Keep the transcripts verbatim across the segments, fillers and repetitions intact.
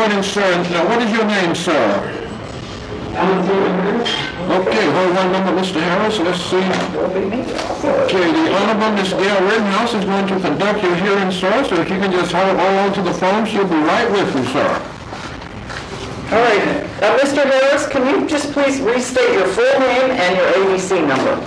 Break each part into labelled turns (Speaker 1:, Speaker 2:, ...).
Speaker 1: morning, sir. Now, what is your name, sir? Okay, hold one moment, Mister Harris. Let's see. Okay, the Honorable Miss Gail Rittenhouse is going to conduct your hearing, sir. So if you can just hold on to the phone, she'll be right with you, sir.
Speaker 2: All right. Uh, Mister Harris, can you just please restate your full name and your A B C number?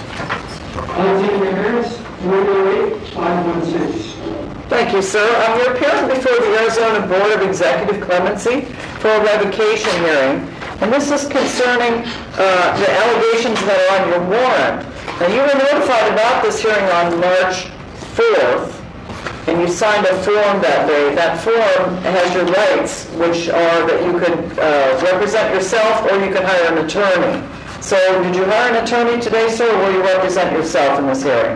Speaker 3: Alexander Harris, one oh eight, five one six.
Speaker 2: Thank you, sir. Um, you're appearing before the Arizona Board of Executive Clemency for a revocation hearing, and this is concerning uh, the allegations that are on your warrant. Now, you were notified about this hearing on March fourth, and you signed a form that day. That form has your rights, which are that you could uh, represent yourself or you could hire an attorney. So, did you hire an attorney today, sir, or will you represent yourself in this hearing?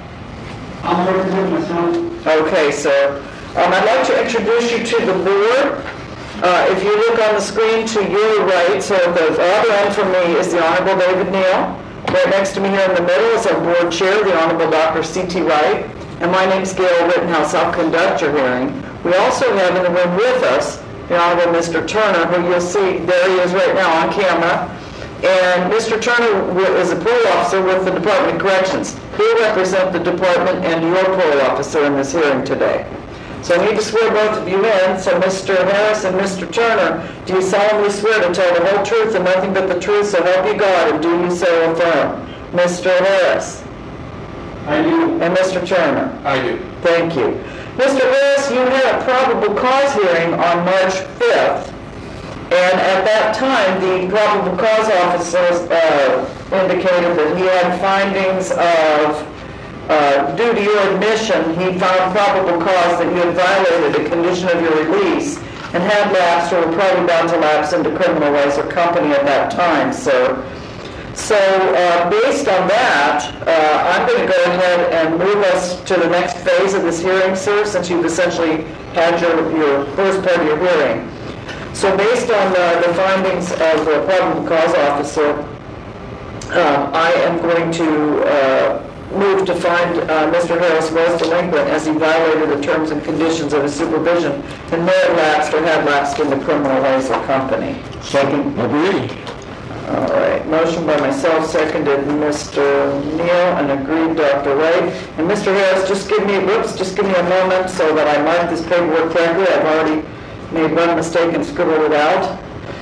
Speaker 3: I'll represent myself.
Speaker 2: Okay, sir. Um, I'd like to introduce you to the board. Uh, if you look on the screen to your right, so the other end from me is the Honorable David Neal. Right next to me here in the middle is our board chair, the Honorable Doctor C T Wright. And my name's Gail Rittenhouse. I'll conduct your hearing. We also have in the room with us the Honorable Mister Turner, who you'll see, there he is right now on camera. And Mister Turner is a parole officer with the Department of Corrections. He'll represent the department and your parole officer in this hearing today. So I need to swear both of you in. So Mister Harris and Mister Turner, do you solemnly swear to tell the whole truth and nothing but the truth, so help you God, and do you so affirm? Mister Harris?
Speaker 3: I do.
Speaker 2: And Mister Turner?
Speaker 1: I do.
Speaker 2: Thank you. Mister Harris, you had a probable cause hearing on March fifth. And at that time, the probable cause officer uh, indicated that he had findings of, uh, due to your admission, he found probable cause that you had violated a condition of your release and had lapsed or were probably about to lapse into criminal rights or company at that time, sir. So uh, based on that, uh, I'm going to go ahead and move us to the next phase of this hearing, sir, since you've essentially had your, your first part of your hearing. So based on uh, the findings of the probable cause officer, um, I am going to uh, move to find uh, Mister Harris was delinquent as he violated the terms and conditions of his supervision and may have lapsed or had lapsed in the criminal ways of company.
Speaker 1: Second, agreed.
Speaker 2: All right, motion by myself, seconded Mister Neal, and agreed Doctor Wright. And Mister Harris, just give me, whoops, just give me a moment so that I mark this paperwork correctly. I've already made one mistake and scribbled it out.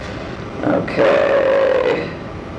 Speaker 2: Okay.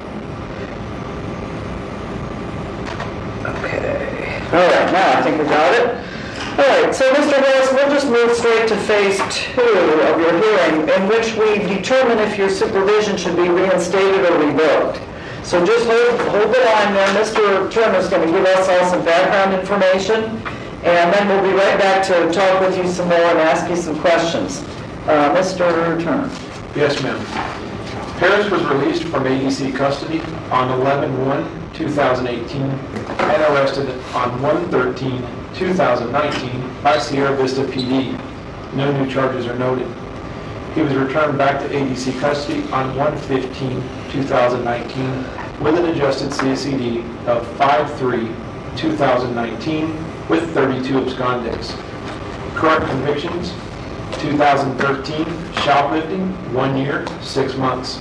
Speaker 2: Okay. All right, now I think we got it. All right, so Mister Harris, we'll just move straight to phase two of your hearing, in which we determine if your supervision should be reinstated or revoked. So just hold, hold the line there. Mister Turner's going to give us all some background information, and then we'll be right back to talk with you some more and ask you some questions. Uh, Mister Turner.
Speaker 4: Yes, ma'am. Harris was released from A D C custody on eleven one two thousand eighteen and arrested on one thirteen two thousand nineteen by Sierra Vista P D. No new charges are noted. He was returned back to A D C custody on one fifteen two thousand nineteen with an adjusted C S E D of five three two thousand nineteen with thirty-two abscondes. Current convictions: two thousand thirteen, shoplifting, one year, six months.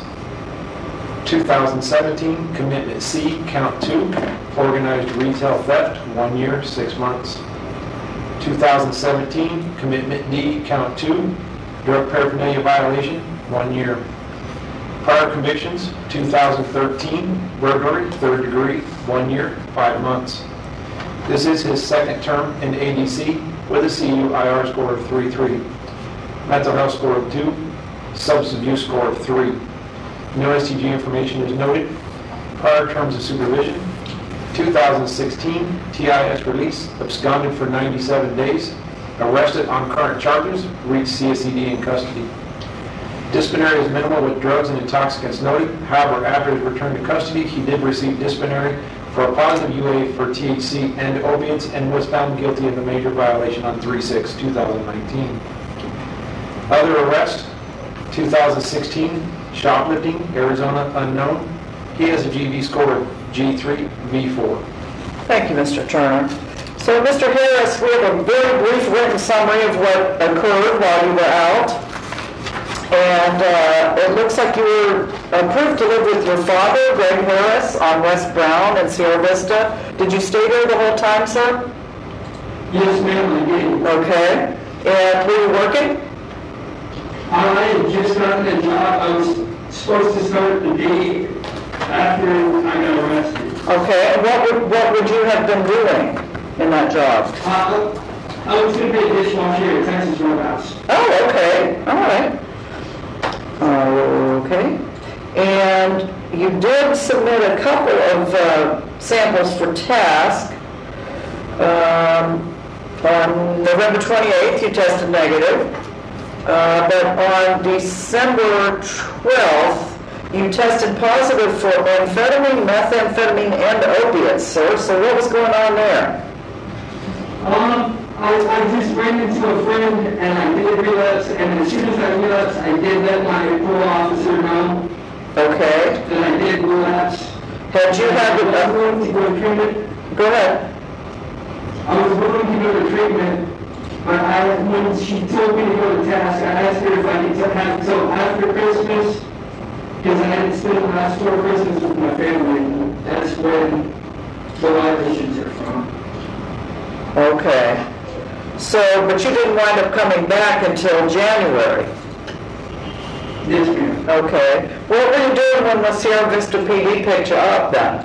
Speaker 4: two thousand seventeen, commitment C, count two, organized retail theft, one year, six months. two thousand seventeen, commitment D, count two, drug paraphernalia violation, one year. Prior convictions: two thousand thirteen, burglary, third degree, one year, five months. This is his second term in A D C with a C U I R score of three three. Mental health score of two, substance abuse score of three. No S T G information is noted. Prior terms of supervision: two thousand sixteen, T I S release, absconded for ninety-seven days, arrested on current charges, reached C S E D in custody. Disciplinary is minimal with drugs and intoxicants noted. However, after his return to custody, he did receive disciplinary for a positive U A for T H C and opiates and was found guilty of a major violation on three six two thousand nineteen. Other arrest: two thousand sixteen, shoplifting, Arizona unknown. He has a G V score of G three V four.
Speaker 2: Thank you, Mister Turner. So, Mister Harris, we have a very brief written summary of what occurred while you were out. And uh, it looks like you were approved to live with your father, Greg Harris, on West Brown and Sierra Vista. Did you stay there the whole time, sir?
Speaker 3: Yes, ma'am, I did.
Speaker 2: Okay. And were you working?
Speaker 3: I had just gotten a job. I was supposed to start the day after I got arrested.
Speaker 2: Okay. And what would, what would you have been doing in that job?
Speaker 3: Uh, I was going to be a dishwasher at Texas Roadhouse.
Speaker 2: Oh, okay. All right. Okay. And you did submit a couple of uh, samples for task. Um, on November twenty-eighth, you tested negative. Uh, but on December twelfth, you tested positive for amphetamine, methamphetamine, and opiates, sir. So what was going on there?
Speaker 3: Um, I, I just ran into a friend and I did relapse, and as soon as I relapsed, I did let my parole officer know
Speaker 2: Okay.
Speaker 3: that I did relapse.
Speaker 2: Had you had
Speaker 3: I was
Speaker 2: the...
Speaker 3: willing to go to treatment.
Speaker 2: Go ahead.
Speaker 3: I was willing to go to treatment, but I, when she told me to go to task, I asked her if I could have until after Christmas, because I hadn't spent the last four Christmases with my family, and that's when the violations are from.
Speaker 2: Okay. So, but you didn't wind up coming back until January.
Speaker 3: Yes, ma'am.
Speaker 2: Okay. What were you doing when the Sierra Vista P D picked you up then?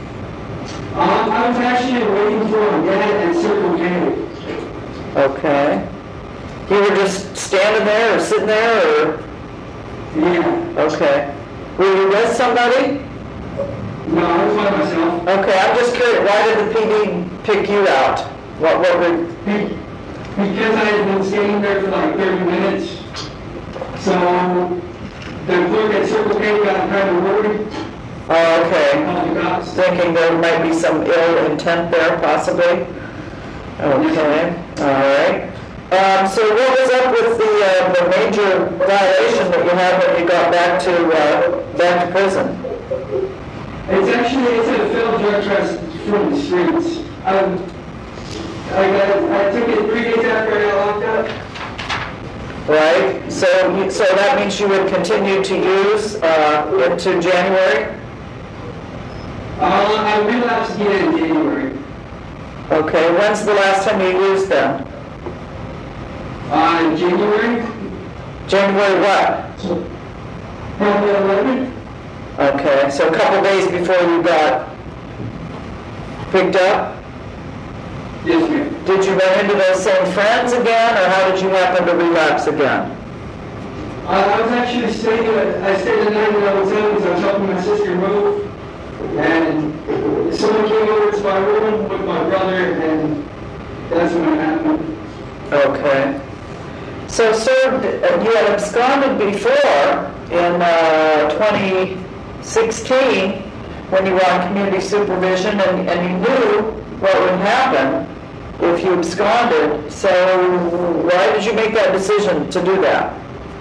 Speaker 3: Um, I was actually waiting for a dad at Circle K.
Speaker 2: Okay. You were just standing there or sitting there or?
Speaker 3: Yeah.
Speaker 2: Okay. Were you with somebody?
Speaker 3: No, I was by myself.
Speaker 2: Okay, I'm just curious, why did the P D pick you out? What, what were,
Speaker 3: Be- Because I had been standing there for like thirty minutes. So the clerk at Circle K got kind of worried.
Speaker 2: oh, okay.
Speaker 3: Called the cops.
Speaker 2: Thinking there might be some ill intent there possibly? Okay, all right. Um, so what was up with the, uh, the major violation that you had when you got back to, uh, back to prison?
Speaker 3: It's actually, it's a failed drug test from the streets. Um, I got, I took it three days after I got locked up.
Speaker 2: Right, so, you- so that means you would continue to use, uh, into January?
Speaker 3: Uh, I relapsed again in January.
Speaker 2: Okay, when's the last time you used them?
Speaker 3: Uh, in January,
Speaker 2: January what?
Speaker 3: probably eleven.
Speaker 2: Okay, so a couple days before you got picked up?
Speaker 3: Yes, ma'am.
Speaker 2: Did you run into those same friends again, or how did you happen to relapse again?
Speaker 3: Uh, I was actually staying at, I stayed the night in a hotel because I was helping my sister move. And someone came over to my room with my brother, and that's when it happened.
Speaker 2: Okay. So, sir, d- you had absconded before in uh, twenty sixteen when you were on community supervision, and, and you knew what would happen if you absconded. So why did you make that decision to do that?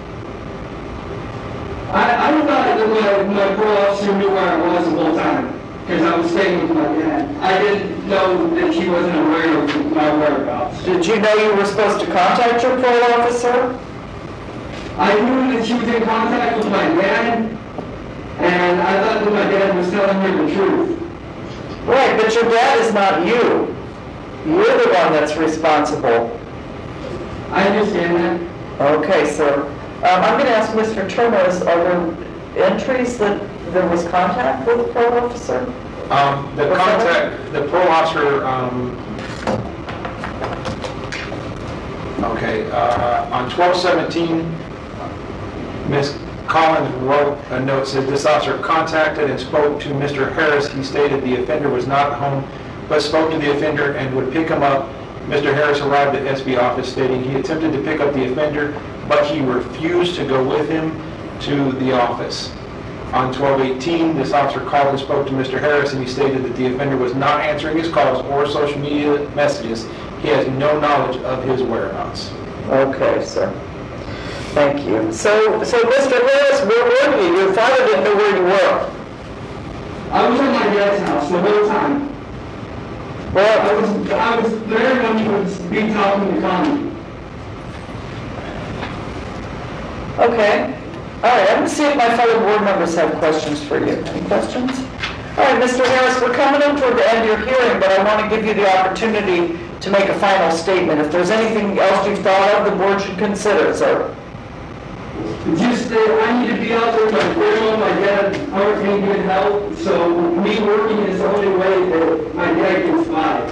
Speaker 3: I, I thought that my, my parole officer knew where I was the whole time, because I was staying with my dad. I didn't know that he wasn't aware of my whereabouts.
Speaker 2: Did you know you were supposed to contact your parole officer?
Speaker 3: I knew that she was in contact with my dad, and I thought that my dad was telling her the truth.
Speaker 2: Right, but your dad is not you. You're the one that's responsible.
Speaker 3: I understand that.
Speaker 2: Okay, sir. Um, I'm going to ask Mister Turner, is- are there entries that there was contact with the parole officer?
Speaker 4: Um, the
Speaker 2: What's that?
Speaker 4: contact, the parole officer, um, okay, uh, on twelve seventeen, Miz Collins wrote a note, said this officer contacted and spoke to Mister Harris. He stated the offender was not home, but spoke to the offender and would pick him up. Mister Harris arrived at S B office stating he attempted to pick up the offender, but he refused to go with him to the office. On twelve eighteen, this officer called and spoke to Mister Harris, and he stated that the offender was not answering his calls or social media messages. He has no knowledge of his whereabouts.
Speaker 2: Okay, sir. Thank you. So, so Mister Harris, where were you? Your father didn't know where you were.
Speaker 3: I was at my dad's house the whole time. I
Speaker 2: Well,
Speaker 3: was, I was there when he was be talking to Connie.
Speaker 2: Okay. All right, I'm going to see if my fellow board members have questions for you. Any questions? All right, Mister Harris, we're coming up toward the end of your hearing, but I want to give you the opportunity to make a final statement. If there's anything else you've thought of, the board should consider, sir.
Speaker 3: Just that I need to be out there with my grandma, my dad aren't in good health, so me working is the only way that my dad can survive.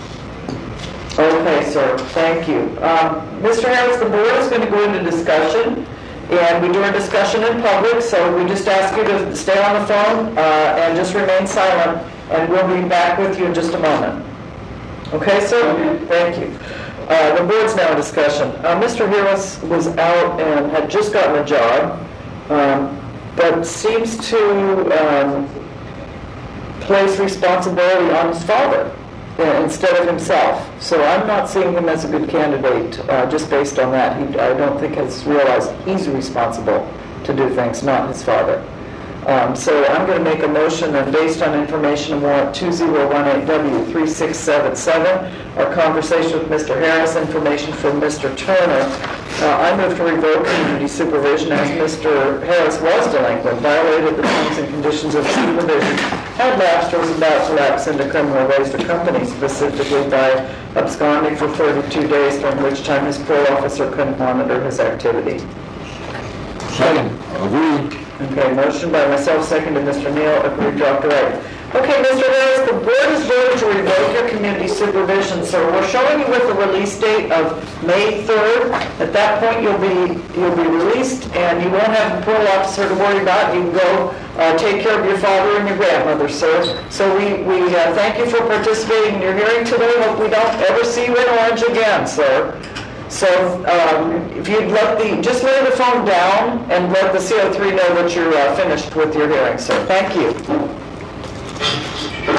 Speaker 2: Okay, sir, thank you. Um, Mister Harris, the board is going to go into discussion, and we do our discussion in public, so we just ask you to stay on the phone uh, and just remain silent, and we'll be back with you in just a moment. Okay, sir?
Speaker 3: Okay.
Speaker 2: Thank you. Uh, the board's now in discussion. Uh, Mister Harris was out and had just gotten a job, um, but seems to um, place responsibility on his father uh, instead of himself. So I'm not seeing him as a good candidate uh, just based on that. He, I don't think has realized he's responsible to do things, not his father. Um, so I'm going to make a motion that based on information in warrant two zero one eight W three six seven seven, our conversation with Mister Harris, information from Mister Turner, uh, I move to revoke community supervision as Mister Harris was delinquent, violated the terms and conditions of supervision, had lapsed or was about to lapse into criminal ways to company, specifically by absconding for thirty-two days, during which time his parole officer couldn't monitor his activity.
Speaker 1: Second. Agreed.
Speaker 2: Okay, motion by myself, second to Mister Neal, agreed, Doctor Wright. Okay, Mister Harris, the board is voting to revoke your community supervision, so we're showing you with a release date of May third. At that point, you'll be you'll be released, and you won't have a parole officer to worry about. You can go uh, take care of your father and your grandmother, sir. So we, we uh, thank you for participating in your hearing today. Hope we don't ever see you in orange again, sir. So um, if you'd let the, just lay the phone down and let the C O three know that you're uh, finished with your hearing, sir. Thank you.